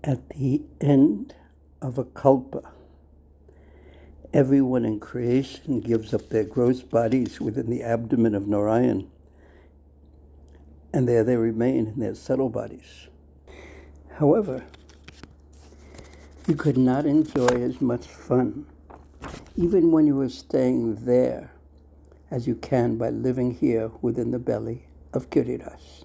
At the end of a kalpa, everyone in creation gives up their gross bodies within the abdomen of Narayan, and there they remain in their subtle bodies. However, you could not enjoy as much fun, even when you were staying there, as you can by living here within the belly of Giriraj.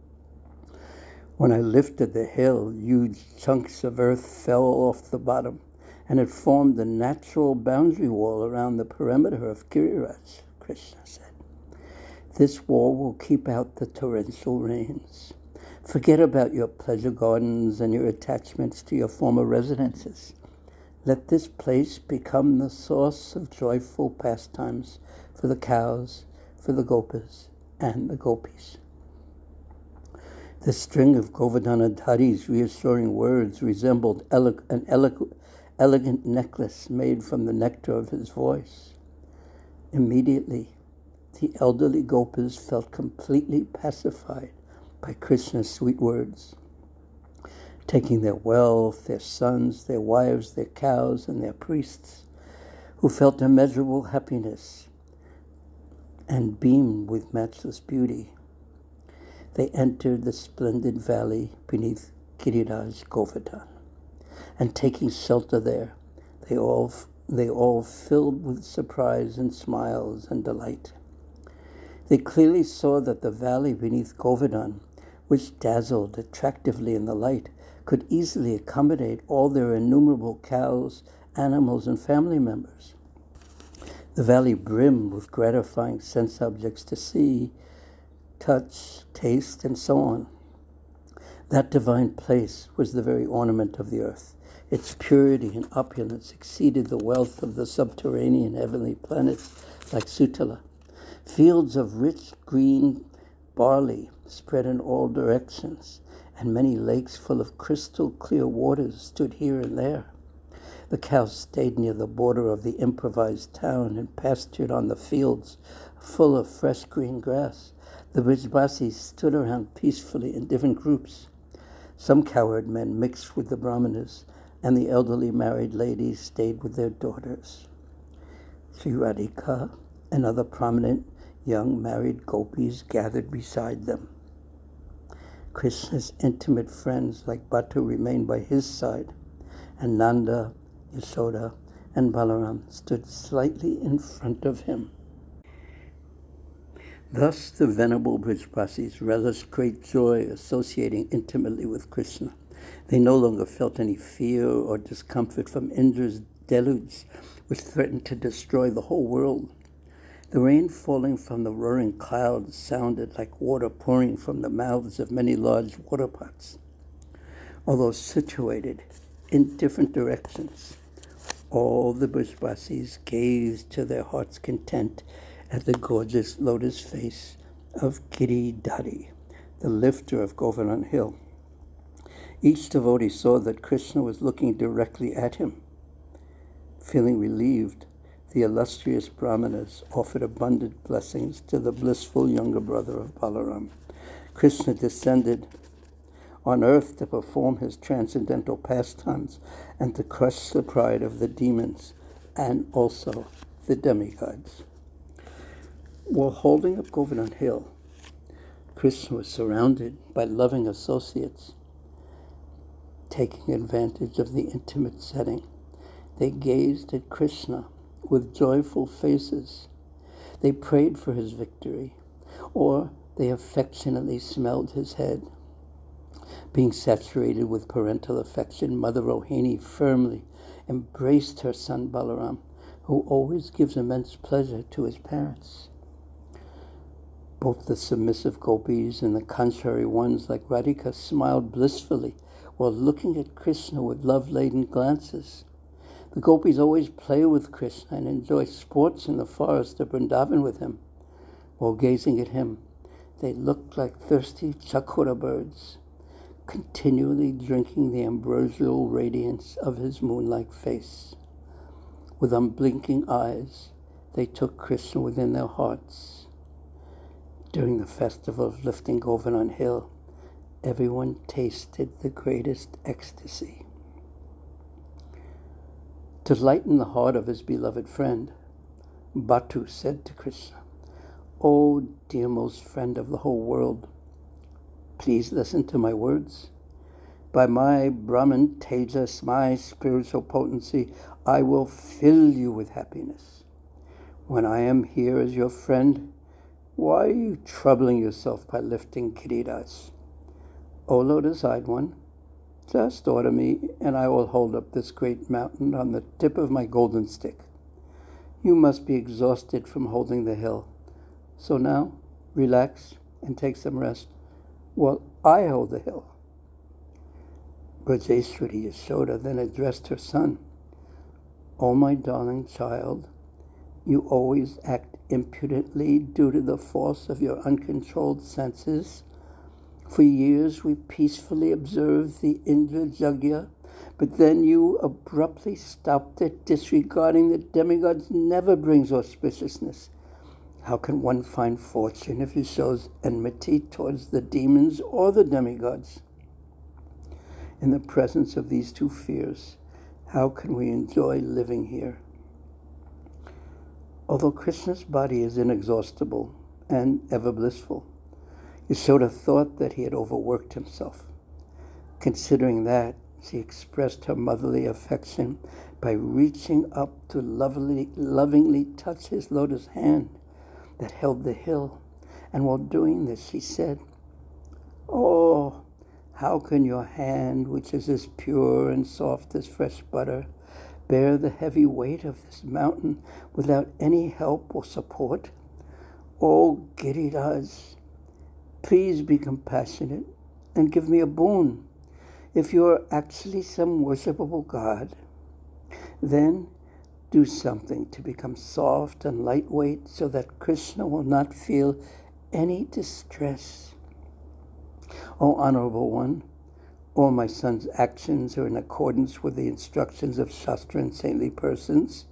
When I lifted the hill, huge chunks of earth fell off the bottom, and it formed the natural boundary wall around the perimeter of Giriraj, Krishna said. This wall will keep out the torrential rains. Forget about your pleasure gardens and your attachments to your former residences. Let this place become the source of joyful pastimes for the cows, for the gopas, and the gopis. The string of Govardhana Dhari's reassuring words resembled an elegant necklace made from the nectar of his voice. Immediately, the elderly gopas felt completely pacified by Krishna's sweet words. Taking their wealth, their sons, their wives, their cows, and their priests, who felt immeasurable happiness and beamed with matchless beauty, they entered the splendid valley beneath Giriraj Govardhan, and taking shelter there, they all filled with surprise and smiles and delight. They clearly saw that the valley beneath Govardhan, which dazzled attractively in the light, could easily accommodate all their innumerable cows, animals, and family members. The valley brimmed with gratifying sense objects to see, touch, taste, and so on. That divine place was the very ornament of the earth. Its purity and opulence exceeded the wealth of the subterranean heavenly planets like Sutala. Fields of rich green barley spread in all directions, and many lakes full of crystal clear waters stood here and there. The cows stayed near the border of the improvised town and pastured on the fields full of fresh green grass. The Brijbasis stood around peacefully in different groups. Some cowherd men mixed with the brahmanas, and the elderly married ladies stayed with their daughters. Sri Radhika and other prominent young married gopis gathered beside them. Krishna's intimate friends like Bhattu remained by his side, and Nanda, Yashoda, and Balaram stood slightly in front of him. Thus the venerable Brijbasis relished great joy associating intimately with Krishna. They no longer felt any fear or discomfort from Indra's deluge, which threatened to destroy the whole world. The rain falling from the roaring clouds sounded like water pouring from the mouths of many large water pots. Although situated in different directions, all the Brijbasis gazed to their heart's content at the gorgeous lotus face of Giridhari, the lifter of Govardhan Hill. Each devotee saw that Krishna was looking directly at him. Feeling relieved, the illustrious brahmanas offered abundant blessings to the blissful younger brother of Balaram. Krishna descended on earth to perform his transcendental pastimes and to crush the pride of the demons and also the demigods. While holding up Govardhan Hill, Krishna was surrounded by loving associates. Taking advantage of the intimate setting, they gazed at Krishna with joyful faces. They prayed for his victory, or they affectionately smelled his head. Being saturated with parental affection, Mother Rohini firmly embraced her son Balaram, who always gives immense pleasure to his parents. Both the submissive gopis and the contrary ones like Radhika smiled blissfully while looking at Krishna with love-laden glances. The gopis always play with Krishna and enjoy sports in the forest of Vrindavan with him. While gazing at him, they looked like thirsty chakora birds, continually drinking the ambrosial radiance of his moon-like face. With unblinking eyes, they took Krishna within their hearts. During the festival of lifting Govardhan Hill, everyone tasted the greatest ecstasy. To lighten the heart of his beloved friend, Bhattu said to Krishna, "O dearmost friend of the whole world, please listen to my words. By my Brahman Tejas, my spiritual potency, I will fill you with happiness. When I am here as your friend, why are you troubling yourself by lifting Giridas? O lotus-eyed one, just order me, and I will hold up this great mountain on the tip of my golden stick. You must be exhausted from holding the hill. So now, relax and take some rest while I hold the hill." Brajeshwari Yashoda then addressed her son, "O my darling child, you always act impudently due to the force of your uncontrolled senses. For years we peacefully observed the Indra Yagya, but then you abruptly stopped it. Disregarding the demigods never brings auspiciousness. How can one find fortune if he shows enmity towards the demons or the demigods? In the presence of these two fears, how can we enjoy living here?" Although Krishna's body is inexhaustible and ever blissful, Yashoda thought that he had overworked himself. Considering that, she expressed her motherly affection by reaching up to lovingly touch his lotus hand that held the hill. And while doing this, she said, "Oh, how can your hand, which is as pure and soft as fresh butter, bear the heavy weight of this mountain without any help or support? Oh, Giriraj, please be compassionate and give me a boon. If you are actually some worshipable god, then do something to become soft and lightweight so that Krishna will not feel any distress. O Honorable One, all my son's actions are in accordance with the instructions of Shastra and saintly persons."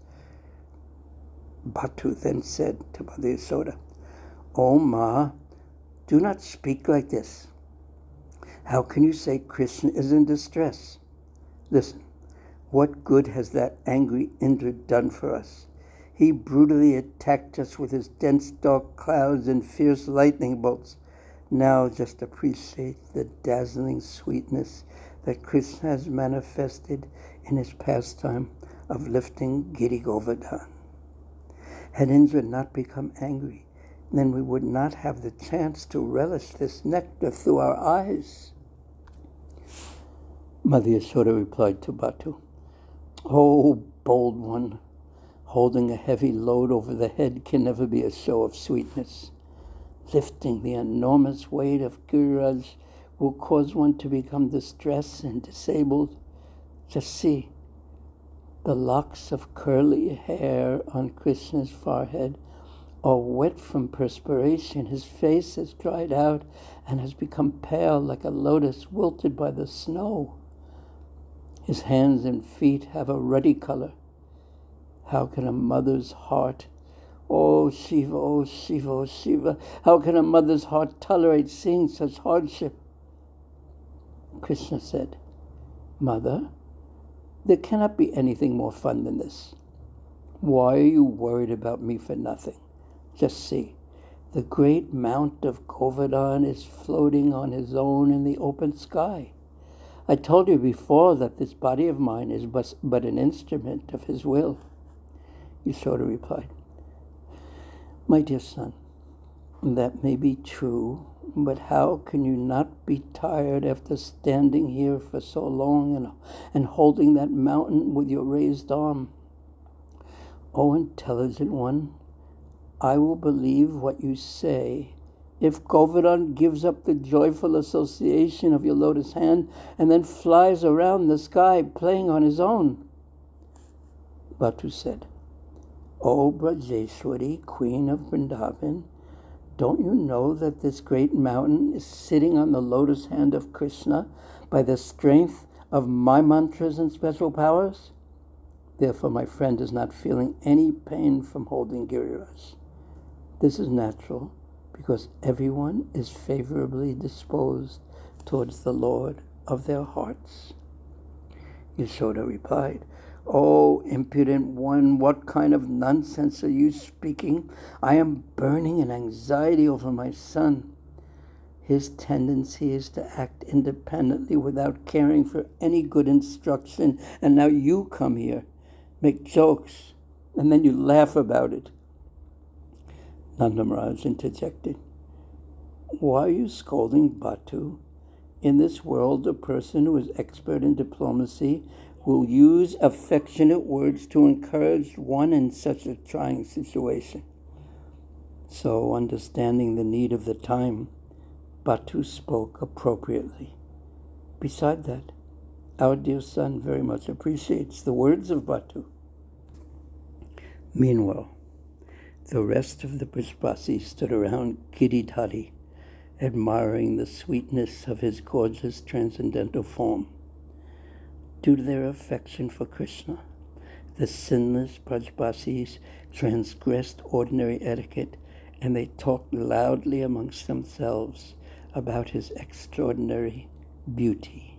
Bhattu then said to Mother Yashoda, "O Ma, do not speak like this. How can you say Krishna is in distress? Listen, what good has that angry Indra done for us? He brutally attacked us with his dense dark clouds and fierce lightning bolts. Now just appreciate the dazzling sweetness that Krishna has manifested in his pastime of lifting Giri Govardhan. Had Indra not become angry, then we would not have the chance to relish this nectar through our eyes." Mother Yashoda replied to Bhattu, "O bold one, holding a heavy load over the head can never be a show of sweetness. Lifting the enormous weight of Giriraj will cause one to become distressed and disabled. Just see, the locks of curly hair on Krishna's forehead are wet from perspiration. His face has dried out and has become pale like a lotus wilted by the snow. His hands and feet have a ruddy color. How can a mother's heart, oh Shiva, oh Shiva, oh Shiva, how can a mother's heart tolerate seeing such hardship?" Krishna said, "Mother, there cannot be anything more fun than this. Why are you worried about me for nothing? Just see, the great Mount of Govardhan is floating on his own in the open sky. I told you before that this body of mine is but an instrument of his will." Yashoda replied, "My dear son, that may be true, but how can you not be tired after standing here for so long and holding that mountain with your raised arm? O intelligent one, I will believe what you say if Govardhan gives up the joyful association of your lotus hand and then flies around the sky playing on his own." Bhattu said, "O Brajeshwari, Queen of Vrindavan, don't you know that this great mountain is sitting on the lotus hand of Krishna by the strength of my mantras and special powers? Therefore, my friend is not feeling any pain from holding Giriraj. This is natural because everyone is favorably disposed towards the Lord of their hearts. Yashoda replied, "O impudent one, what kind of nonsense are you speaking? I am burning in anxiety over my son. His tendency is to act independently without caring for any good instruction, and now you come here, make jokes, and then you laugh about it." Nanda Maharaj interjected, "Why are you scolding Bhatu? In this world, a person who is expert in diplomacy will use affectionate words to encourage one in such a trying situation." So, understanding the need of the time, Bhatu spoke appropriately. Beside that, our dear son very much appreciates the words of Bhatu. Meanwhile, the rest of the Brajbasis stood around Giridhari, admiring the sweetness of his gorgeous transcendental form. Due to their affection for Krishna, the sinless Brajbasis transgressed ordinary etiquette, and they talked loudly amongst themselves about his extraordinary beauty.